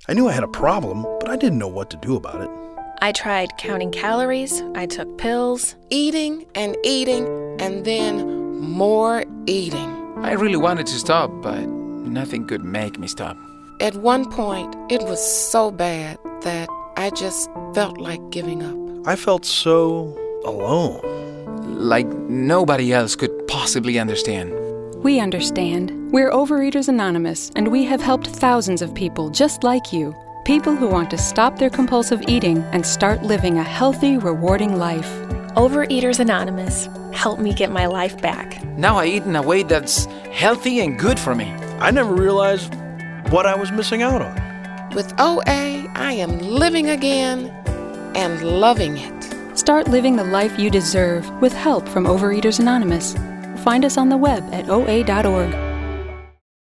I knew I had a problem, but I didn't know what to do about it. I tried counting calories, I took pills. Eating, and then more eating. I really wanted to stop, but nothing could make me stop. At one point, it was so bad that I just felt like giving up. I felt so alone. Like nobody else could possibly understand. We understand. We're Overeaters Anonymous, and we have helped thousands of people just like you. People who want to stop their compulsive eating and start living a healthy, rewarding life. Overeaters Anonymous, help me get my life back. Now I eat in a way that's healthy and good for me. I never realized what I was missing out on. With OA, I am living again and loving it. Start living the life you deserve with help from Overeaters Anonymous. Find us on the web at oa.org.